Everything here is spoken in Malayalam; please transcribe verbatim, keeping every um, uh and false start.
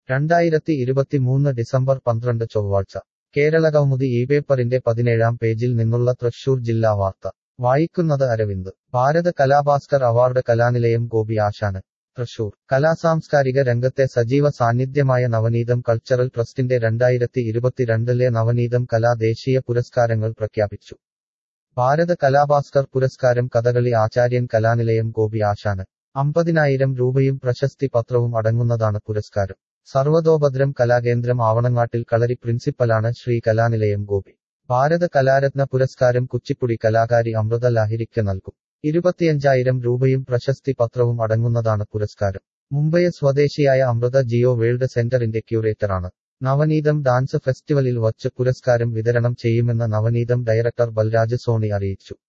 രണ്ടായിരത്തി ഇരുപത്തിമൂന്ന് ഡിസംബർ പന്ത്രണ്ട് ചൊവ്വാഴ്ച കേരളകൗമുദി ഈ പേപ്പറിന്റെ പതിനേഴാം പേജിൽ നിന്നുള്ള തൃശൂർ ജില്ലാ വാർത്ത വായിക്കുന്നത് അരവിന്ദ്. ഭാരത് കലാഭാസ്കർ അവാർഡ് കലാനിലയം ഗോപി ആശാന്. തൃശൂർ. കലാസാംസ്കാരിക രംഗത്തെ സജീവ സാന്നിധ്യമായ നവനീതം കൾച്ചറൽ ട്രസ്റ്റിന്റെ രണ്ടായിരത്തി ഇരുപത്തിരണ്ടിലെ നവനീതം കലാ ദേശീയ പുരസ്കാരങ്ങൾ പ്രഖ്യാപിച്ചു. ഭാരത് കലാഭാസ്കർ പുരസ്കാരം കഥകളി ആചാര്യൻ കലാനിലയം ഗോപി ആശാന്. അമ്പതിനായിരം രൂപയും പ്രശസ്തി പത്രവും അടങ്ങുന്നതാണ് പുരസ്കാരം. സർവതോഭദ്രം കലാകേന്ദ്രം ആവണങ്ങാട്ടിൽ കളരി പ്രിൻസിപ്പലാണ് ശ്രീ കലാനിലയം ഗോപി. ഭാരത് കലാരത്ന പുരസ്കാരം കുച്ചിപ്പുടി കലാകാരി അമൃത ലാഹിരിക്ക് നൽകും. ഇരുപത്തിയഞ്ചായിരം രൂപയും പ്രശസ്തി പത്രവും അടങ്ങുന്നതാണ് പുരസ്കാരം. മുംബൈ സ്വദേശിയായ അമൃത ജിയോ വേൾഡ് സെന്ററിന്റെ ക്യൂറേറ്ററാണ്. നവനീതം ഡാൻസ് ഫെസ്റ്റിവലിൽ വച്ച് പുരസ്കാരം വിതരണം ചെയ്യുമെന്ന് നവനീതം ഡയറക്ടർ ബൽരാജ് സോണി അറിയിച്ചു.